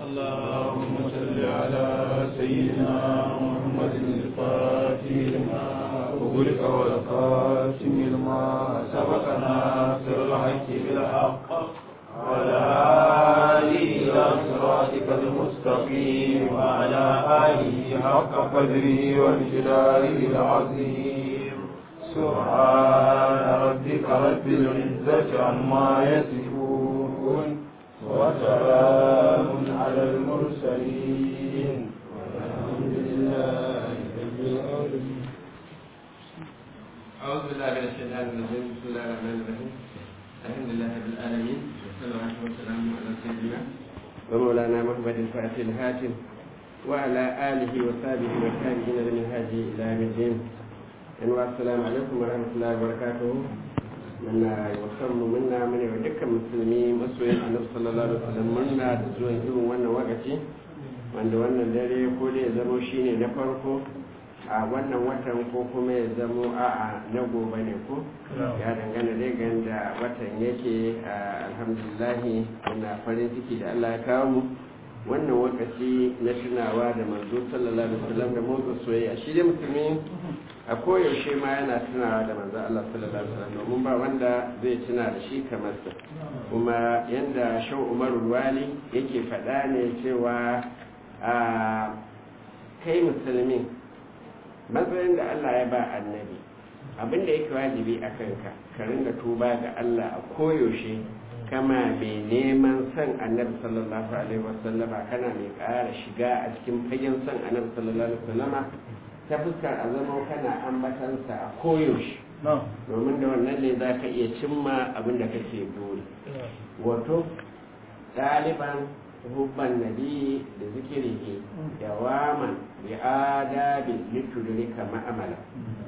اللهم صل على سيدنا محمد الفاتح لما أغلق والخاتم لما سبق ناصر الحق بالحق وعلى آله إلى صراطك المستقيم وعلى آله حق قدره وامتداره العظيم سبحان ربك رب العزة عما يصفون وسلام على المرسلين والحمد لله رب العالمين. أعوذ بالله من الشيطان الرجيم. بسم الله الرحمن الرحيم. الحمد لله رب العالمين والصلاة والسلام على سيدنا ومولانا محمد الفاتح الهاتم وعلى آله وصحبه والتابعين لمنهاجه إلى يوم الدين. السلام عليكم ورحمة الله وبركاته. muna musamman muna mune wa dukkan musulmi masoyin annabi sallallahu alaihi wasallam muna da zuwan irin wannan wakaci wanda wannan dare ko da ya zamo shine na farko a wannan watan ko kuma ya zamo a'a na gobe ne ko ya dangana dai ganda watan yake. Alhamdulillah muna farin ciki da Allah ya kawo mu wannan wakaci na tunawa da manzo sallallahu alaihi wasallam da motsa soyayya. Shi dai musulmi a koyaushe ma yana tunawa da manzo Allah sallallahu alaihi wasallam domin ba wanda zai tuna da shi kamar sa. Kuma yanda Shehu Umaru Wali yake faɗa ne cewa kai musulmi matsayin da Allah ya ba annabi abinda yake wajibi a kanka ka ringa tuba ga Allah a koyaushe kama mai neman son annabi sallallahu alaihi wasallama kana mai ƙara shiga a cikin fagen son annabi sallallahu alaihi wasallama ta fuskar a zama kana ambatansa a koyaushe domin da wannan ne za ka iya cimma abin da kake buri. Wato ɗaliban hubban nabi da zikirihi da waman bi adabi litudrika ma'amala.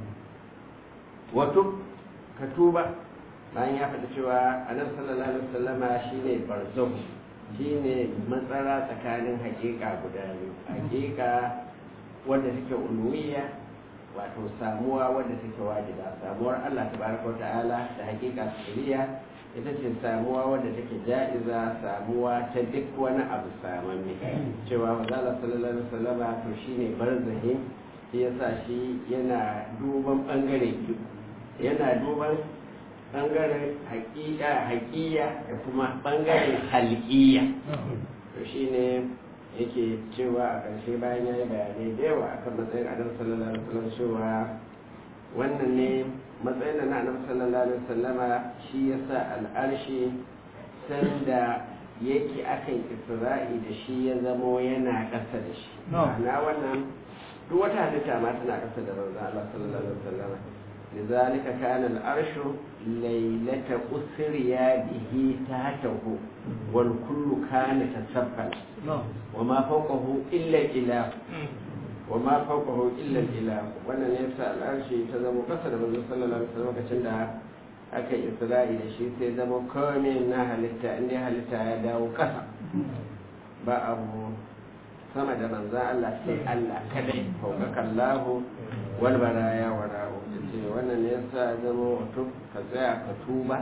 Wato ka tuba bayan ya faɗi cewa annabi sallallahu alaihi wasallama shine barzahu, shine matsara tsakanin hakika guda biyu, hakika wadda take uluwiyya wato samuwa wadda take wajiba, samuwar Allah tabaraka ta'ala da hakika sirriya ita ce samuwa wadda take ja'iza, samuwa ta duk wani abu samanne. Cewa manzo sallallahu alaihi wasallam to shine barzahi, shi yasa shi yana duban bangare biyu, yana duban bangaren haƙiƙa da kuma bangaren halqiyya. To shine yake cewa a ƙarshe bayan ya yi bayanai da yawa akan matsayin annabi sallallahu alaihi wasallam cewa wannan ne matsayin na annabi sallallahu alaihi wasallama shi yasa al'arshi sanda yake akan isra'i da shi ya zamo yana ƙasa da shi. Ma'ana wannan duk wata halitta ma tana ƙasa da manzo Allah sallallahu alaihi wasallama. لذلك كان العرش ليلة أسري به تحته والكل كان تسبحا وما فوقه إلا الإله وما فوقه إلا الإله. wannan yasa al'arshi ta zama kasa da manzo sallallahu alaihi wasallam lokacin da aka yi Isra'i da shi sai zama komai na halitta inda halitta ya dawo kasa ba abu sama da manzo Allah sai Allah kadai fawqaka Allahu wal baraya wara'u. Wannan ne yasa zama wato ka tsaya ka tuba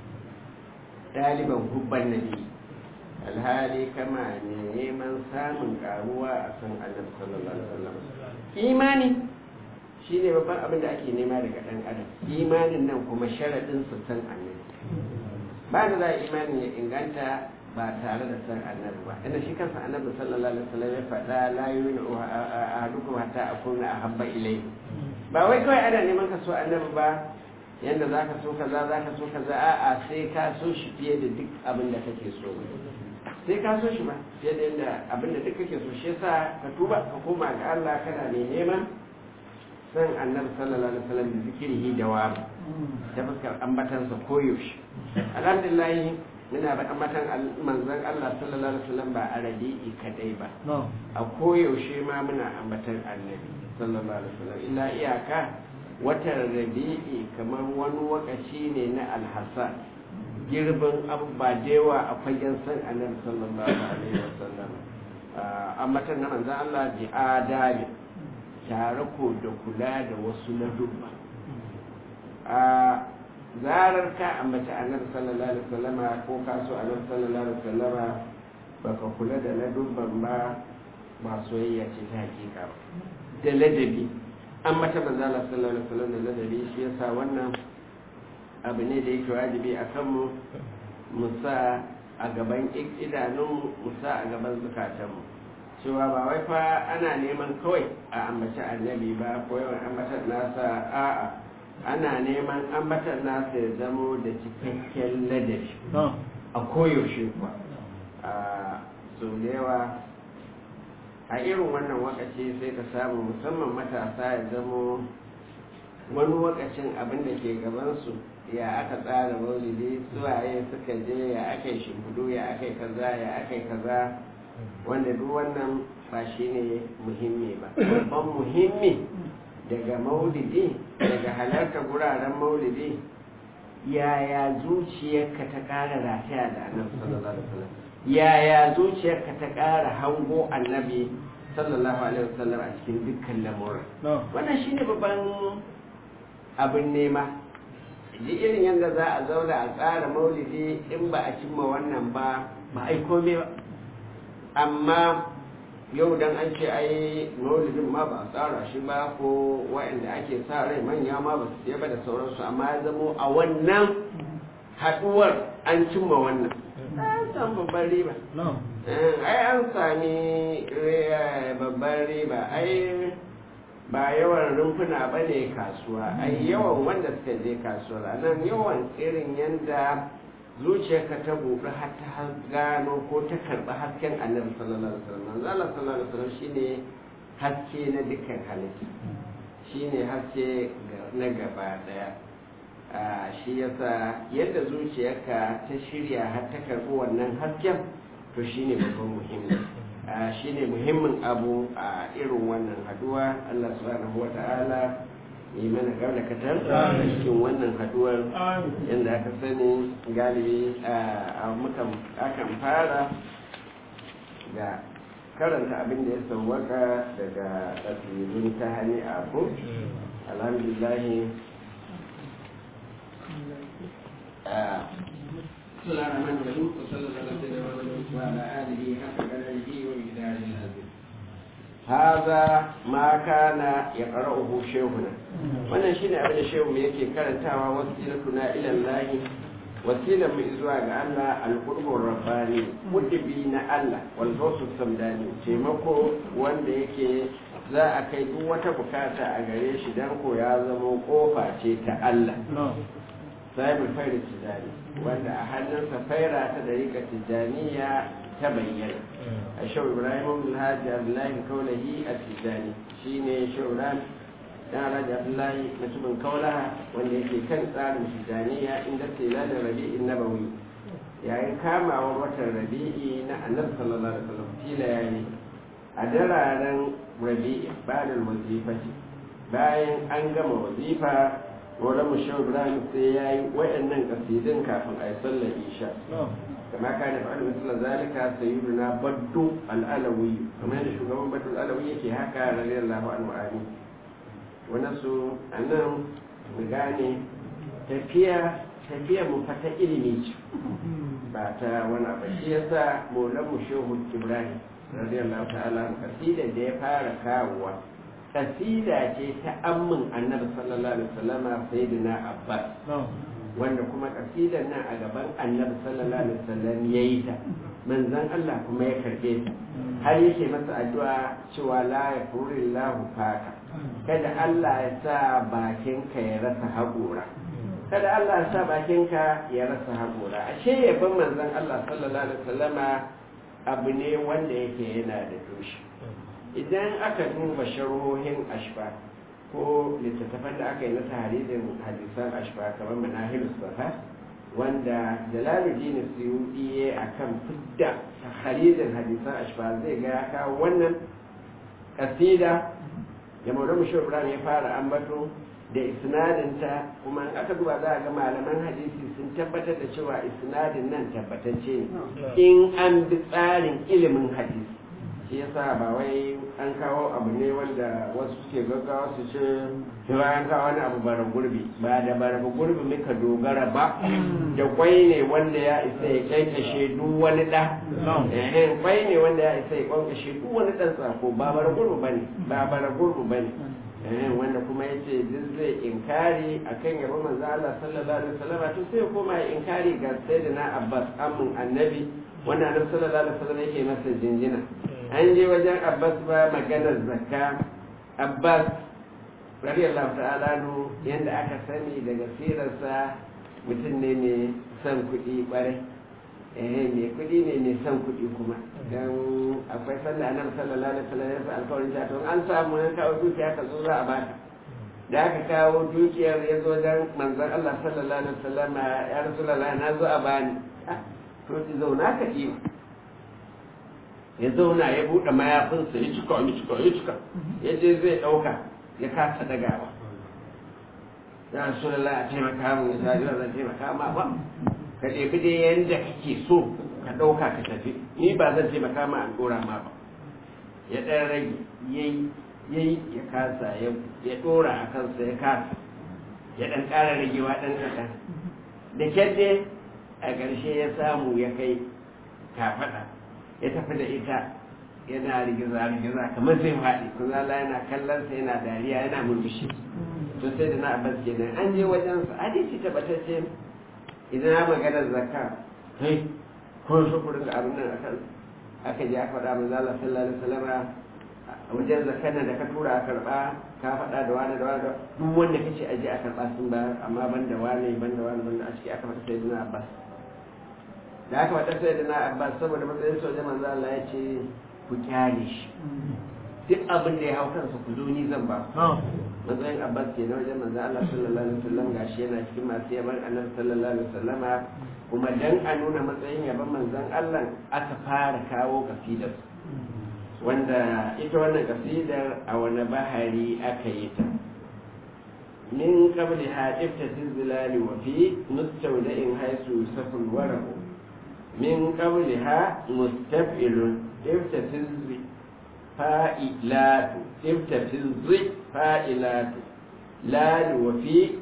ɗaliban hubban nabi alhali kama ne neman samun karuwa a san annabi sallallahu alaihi wasallam. Imani shine babban abin da ake nema daga ɗan adam. Imanin nan kuma sharadin su san annabi. Ba da za imanin ya inganta ba tare da san annabi ba. Inda shi kansa annabi sallallahu alaihi wasallam ya faɗa la yu'minu ahadukum hatta akuna ahabba ilayhi. Ba wai kawai ana neman ka so annabi ba yanda za ka so kaza za ka so kaza, a'a sai ka so shi fiye da duk abin da kake so, sai ka so shi ba fiye da yanda abin da duk kake so. Shi yasa ka tuba ka koma ga Allah kana mai neman san annabi sallallahu alaihi wasallam da zikirihi da wa ta fuskar ambatansa koyaushe. Alhamdulillah muna ba ambatan manzon Allah sallallahu alaihi wasallam ba a rabi'i kadai ba, a koyaushe ma muna ambatan annabi sallallahu alaihi wasallam. Illa iyaka watan rabi'i kamar wani wakaci ne na alhassa, girbin abubuwa da yawa a fagen san annabi sallallahu alaihi wasallam. Ambatan na manzon Allah bi adabi tare ko da kula da wasu ladubba. zarar ka ambaci annabi sallallahu alaihi wasallama ko ka so annabi sallallahu alaihi wasallama baka kula da ladubban ba ba soyayya ce ta hakika ba da ladabi an mata manzo Allah sallallahu alaihi wasallam da ladabi shi yasa wannan abu ne da yake wajibi a kanmu mu sa a gaban idanun mu sa a gaban zukatanmu cewa ba wai fa ana neman kawai a ambaci annabi ba ko yawan ambatar nasa a'a ana neman ambatar nasa ya zamo da cikakken ladabi a koyaushe kuwa a so da yawa a irin wannan wakaci sai ka samu musamman matasa ya zamo wani wakacin abin da ke gabansu ya aka tsara maulidi suwaye suka je ya aka yi shimfidu ya aka yi kaza ya aka yi kaza wanda duk wannan ba shi ne muhimmi ba babban muhimmi daga maulidi daga halarta guraren maulidi yaya zuciyarka ta ƙara rataya da annabi sallallahu alaihi wasallam yaya zuciyarka ta ƙara hango annabi sallallahu alaihi wasallam a cikin dukkan lamura wannan shine babban abin nema ji irin yadda za a zauna a tsara maulidi in ba a cimma wannan ba ba ai kome ba amma yau dan an ce ai maulidin ma ba a tsara shi ba ko wa'anda ake sa rai manya ma ba su ba da sauransu amma ya zamo a wannan haduwar an cimma wannan an samu babban riba ai an sami babban riba ai ba yawan rumfuna ba ne kasuwa ai yawan wanda suka je kasuwa nan yawan irin yadda zuciyarka ta buɗe har ta gano ko ta karɓi hasken annabi sallallahu alaihi wasallam Allah sallallahu alaihi wasallam shine haske na dukkan halitta shine haske na gaba daya shi yasa yadda zuciyarka ta shirya har ta karɓi wannan hasken to shine babban muhimmi shine muhimmin abu a irin wannan haduwa Allah subhanahu wata'ala yi mana gabla katar cikin wannan haduwar yadda aka sani galibi akan fara ga karanta abin da ya sauwaka daga tasirin ta hali abu alhamdulillahi بسم الله الرحمن الرحيم وصلى الله على سيدنا محمد وعلى اله حق قدره ومقداره العظيم هذا ما كان يقرأه شيخنا wannan shine abin da shehu mu yake karantawa wasilatuna ila Allah wasilan mu zuwa ga Allah al-qurbur rabbani mudibi na Allah wal fawsu samdani taimako wanda yake za a kai duk wata bukata a gare shi dan ko ya zama kofa ce ta Allah sahibul faida tijani wanda a hannunsa faira ta dariƙa tijaniya ta bayyana a shau ibrahim abdullahi abdullahi kaulahi a tijani shi ne shauran dan alhaji abdullahi mutumin kaulaha wanda yake kan tsarin tijaniya inda tilalin rabi'in nabawi yayin kamawar watan rabi'i na annabi sallallahu alaihi wasallam tila yayi a dararen rabi'i ba'da wazifati bayan an gama wazifa wadda mu shau ibrahim sai ya yi waɗannan kasidin kafin a yi sallar isha kama ka da fa'adu misalar zalika sayyidu na baddu al'alawi kamar yadda shugaban baddu al'alawi yake haka radiyallahu anhu ani wannan su anan mu gane tafiya mu fata ilimi ce ba ta wani abu shi yasa maulan mu shehu ibrahim radiyallahu ta'ala kasidar da ya fara kawowa kasida ce ta ammin annabi sallallahu alaihi wasallama sayyidina abbas wanda kuma kasidar nan a gaban annabi sallallahu alaihi wasallam yayi ta manzon Allah kuma ya karbe ta har yake masa addu'a cewa la yafurillahu faka kada Allah ya sa bakinka ya rasa haƙura kada Allah ya sa bakinka ya rasa haƙura ashe yabon manzon Allah sallallahu alaihi wasallama abu ne wanda yake yana da tushe idan aka duba sharhohin ashfa ko littattafan da aka yi na tarihin hadisan ashfa kamar manahilus safa wanda jalaluddin suyuti ya akan fidda tarihin hadisan ashfa zai ga ya kawo wannan kasida da maulana mushi ibrahim ya fara ambato da isnadinta kuma aka duba za a ga malaman hadisi sun tabbatar da cewa isnadin nan tabbatacce ne in an bi tsarin ilimin hadisi shi yasa ba wai an kawo abu ne wanda wasu suke gaggawa su ce cewa an kawo wani abu bara gurbi ba da bara gurbi muka dogara ba da kwai ne wanda ya isa ya kyankashe duk wani ɗa kwai ne wanda ya isa ya kyankashe duk wani ɗan tsako ba bara gurbi ba ne ba bara gurbi ba ne wanda kuma ya ce duk zai inkari akan yabo manzo Allah sallallahu alaihi wasallam to sai ya koma ya inkari ga sayyidina Abbas amin annabi wanda annabi sallallahu alaihi wasallam yake masa jinjina an je wajen Abbas ba maganar zakka Abbas radiyallahu ta'ala nu yanda aka sani daga sirarsa mutum ne mai son kuɗi ƙwarai mai kuɗi ne mai son kuɗi kuma don akwai sanda annabi sallallahu alaihi wasallam ya sa alƙawarin ta to an samu an kawo dukiya ka zo za a baka da aka kawo dukiyar ya zo dan manzon Allah sallallahu alaihi wasallam ya rasulullah na zo a bani to ki zauna ka yi ya zauna ya buɗe mayafinsa ya cika ya je zai ɗauka ya kasa dagawa ya rasulullah a taimaka mu ya sa zan taimaka ma ba ka ɗebi dai yadda kake so ka ɗauka ka tafi ni ba zan taimaka ma an ɗora ma ba ya ɗan rage yayi ya kasa ya ɗora a kansa ya kasa ya ɗan ƙara ragewa ɗan kaɗan da kyadde a ƙarshe ya samu ya kai kafaɗa ya tafi da ita yana rigiza kamar zai faɗi kuma Allah yana kallon sa yana dariya yana murmushi to sai da na Abbas kenan an je wajen sa hadisi tabbatacce idan ya magana zakka kai ko su ku ringa abin nan akan aka je aka faɗa manzo Allah sallallahu alaihi wasallam wajen zakkan da ka tura a karɓa ka faɗa da wani duk wanda kace aje a karɓa sun ba amma banda wani a ciki aka faɗa sai da Abbas da aka faɗa sai da Abbas saboda matsayin soja manzo Allah ya ce ku kyale shi duk abin da ya hau kansa ku zo ni zan ba matsayin Abbas ke na wajen manzo Allah sallallahu alaihi wasallam gashi yana cikin masu yaban Annabi sallallahu alaihi wasallama kuma dan a nuna matsayin yaban manzon Allah aka fara kawo kasidar wanda ita wannan kasidar a wani bahari aka yi ta min qabli hadifta zilali wa fi mustawda'in haisu saful waraq min qabliha mustaf'ilun iftatizzi fa'ilatu iftatizzi fa'ilatu la wa fi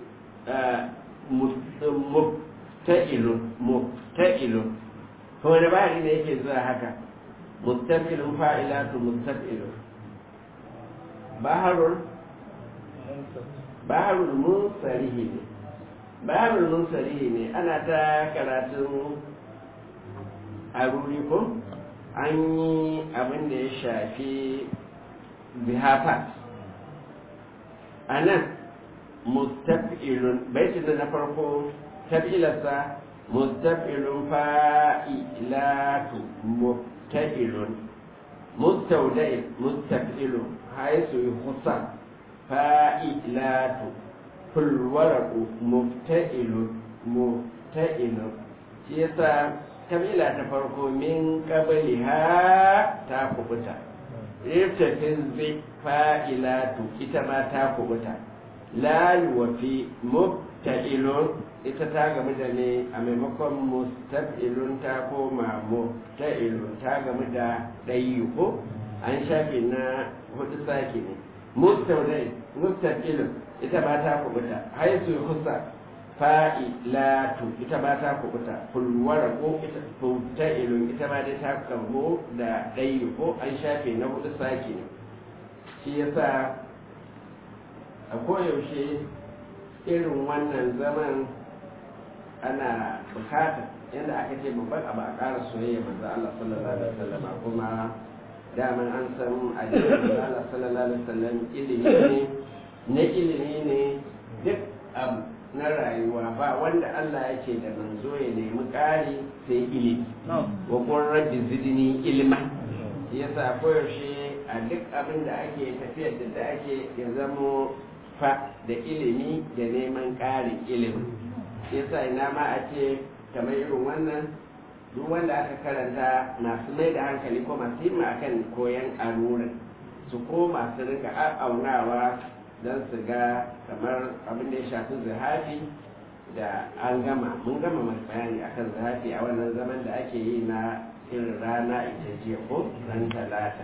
mubta'ilun to wani bahari ne yake zuwa haka mustaf'ilun fa'ilatu mustaf'ilun baharul munsarihi ne ana ta karatun aruri ko an yi abin da ya shafi bihafat a nan mustaf'ilun baitin da na farko tabilarsa mustaf'ilun fa'ilatu mubta'ilun mustawda'in mustaf'ilun haisu yukhsa fa'ilatu fulwaraqu mubta'ilun shi yasa kabila ta farko min qabliha ta kubuta irtafin zai fa'ilatu ita ma ta kubuta la yuwafi mubta'ilun ita ta gamu da ne a maimakon mustaf'ilun ta koma mubta'ilun ta gamu da dayyuko an shafe na hudu sake ne mustaf'ilun ita ma ta kubuta haisu husa fa'ilatu ita ba ta kubuta fulwara ko ita mubta'ilun ita ma dai ta gamu da dayyuko an shafe na hudu sake ne shi yasa a koyaushe irin wannan zaman ana bukatar yadda aka ce babban abu a ƙara soyayya manzo Allah sallallahu alaihi wasallam kuma daman an san addinin manzo Allah sallallahu alaihi wasallam ilimi ne duk abu na rayuwa ba wanda Allah yake da manzo ya nemi ƙari sai ilimi wa qur rabbi zidni ilma yasa koyaushe a duk abin da ake tafiyar da ake ya zamo fa da ilimi da neman ƙarin ilimi yasa ina ma a ce kamar irin wannan duk wanda aka karanta masu mai da hankali ko masu himma akan koyan arurin su ko masu rika aunawa don su ga kamar abin da ya shafi zahafi da an gama mun gama mai bayani akan zahafi a wannan zaman da ake yi na irin rana ita jiya ko ran talata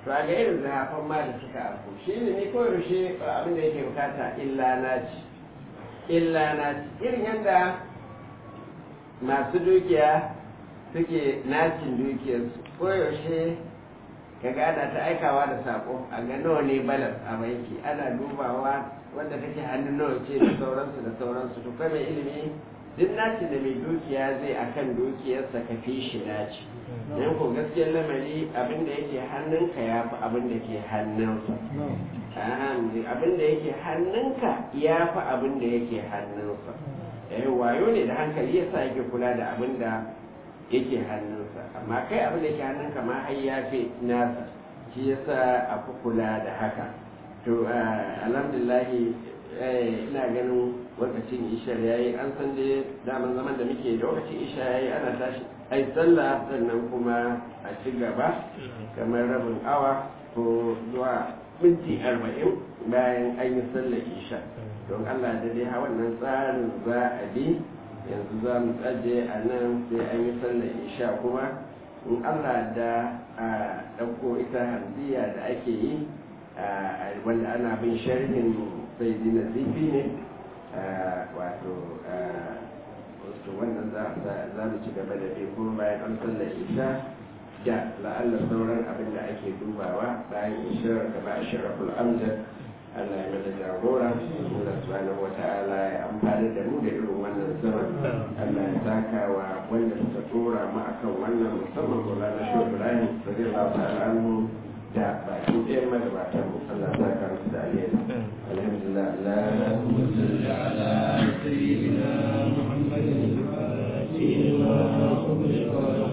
to a ga irin zafin ma da suka afko shi ilimi ko yaushe abin da yake bukata illa naci irin yadda masu dukiya suke nacin dukiyarsu ko yaushe ka gada ta aikawa da sako a ga nawa ne balas a banki ana dubawa wanda take hannun nawa ce da sauransu to kai mai ilimi duk naci da mai dukiya zai akan dukiyarsa ka fi shi naci don ko gaskiyar lamari abin da yake hannunka ya fi abin da ke hannunsa abin da yake hannunka ya fi abin da yake hannunsa wayo ne da hankali yasa yake kula da abin da yake hannunsa amma kai abin da yake hannunka ma har ya fi nasa shi yasa a fi kula da haka to alhamdulillahi ina ganin lokacin ishar yayi an san dai daman zaman da muke da lokacin ishar yayi ana tashi ai sallah sannan kuma a ci gaba kamar rabin awa ko zuwa minti 40 bayan an yi sallar isha don Allah da dai wannan tsarin za a bi yanzu za mu tsaje a nan sai an yi sallar isha kuma in Allah da a ɗauko ita hamziya da ake yi wanda ana bin sharhin sai dina zifi ne wato wannan za mu ci gaba da ɗaya kuma bayan an sallar isha da la'allar sauran abin da ake dubawa bayan ishirar da ba a sharaful amjad Allah ya mada jagora Allah subhanahu wa ta'ala ya amfani da mu da irin wannan zaman Allah ya saka wa wanda suka tura mu akan wannan musamman Maulana Shehu Ibrahim radiyallahu ta'ala anhu da bakin ɗayan magabatan mu Allah ya saka musu da alheri alhamdulillah Allahumma salli ala sayyidina Muhammadin wa ala alihi wa sahbihi